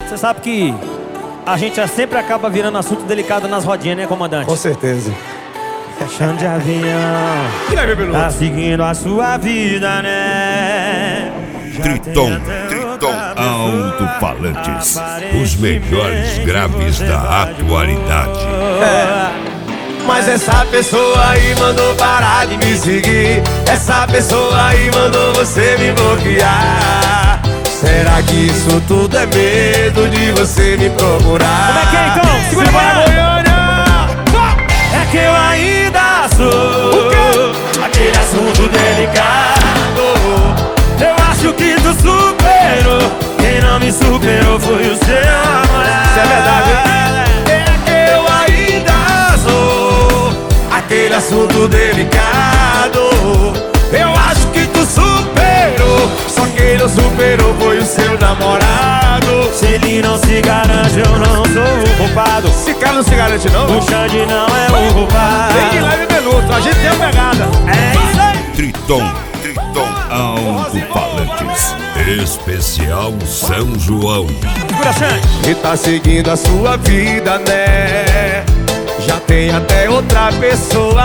Você sabe que a gente sempre acaba virando assunto delicado nas rodinhas, né, comandante? Com certeza. Chão de avião, tá seguindo a sua vida, né? Triton Alto-Falantes, os melhores graves da atualidade. Mas essa pessoa aí mandou parar de me seguir. Essa pessoa aí mandou você me bloquear. Será que isso tudo é medo de você me procurar? Como é que é então? Segura a Goiânia! É que eu ainda sou aquele assunto delicado. Eu acho que tu superou. Quem não me superou foi o seu namorado. Isso é verdade, hein? É que eu ainda sou aquele assunto delicado. Eu acho que tu superou. Só quem não superou foi o seu namorado. Se ele não se garante, eu não sou o culpado. Esse cara não se garante não? O Xande não é o culpado. Tem que leve minuto, a gente tem a pegada. É isso aí. Triton Alto-Falantes, especial São João. Segura, Xande. E tá seguindo a sua vida, né? Já tem até outra pessoa.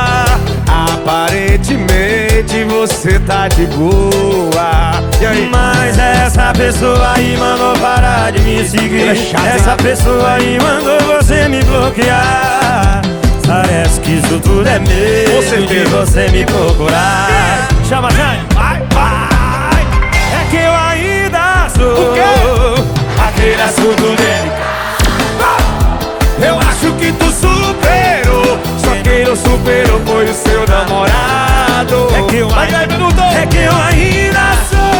Aparentemente você tá de boa. E aí? Mas essa pessoa aí mandou parar de me seguir. É chato, essa hein? pessoa aí mandou você me bloquear. Parece que isso tudo é Com medo de certeza. você me procurar. Chama, Jane. Vai, vai. É que eu ainda sou O quê? aquele assunto delicado. Eu acho que tu superou. Só quem não superou foi o seu namorado. É que eu Vai, ainda, minuto. é que eu ainda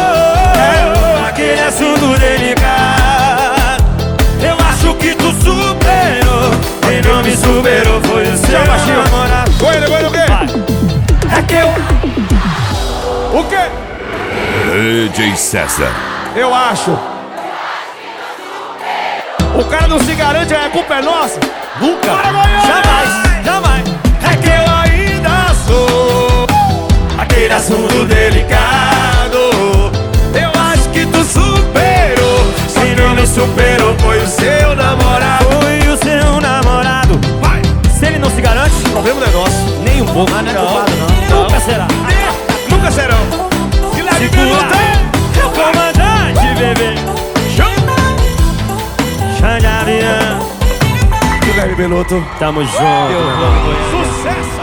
sou aquele assunto delicado. Eu acho que tu superou. Quem não me superou foi o seu baixinho. namorado. Goiânia, Goiânia, o quê? É que eu... O quê? DJ César. Eu acho. O cara não se garante, a culpa é nossa. Nunca, Bora, Goiânia! jamais, jamais. É que eu ainda sou aquele assunto delicado. Eu acho que tu superou. Só quem não superou foi o seu namorado. Foi o seu namorado. Vai! Se ele não se garante, O problema não é nosso. nem um pouco. Não é culpado, não. Nunca será. Nunca serão. E lá de minuto, Segura, comandante, bebê. Xande Avião. Guilherme Beloto. Tamo junto, meu irmão. Sucesso!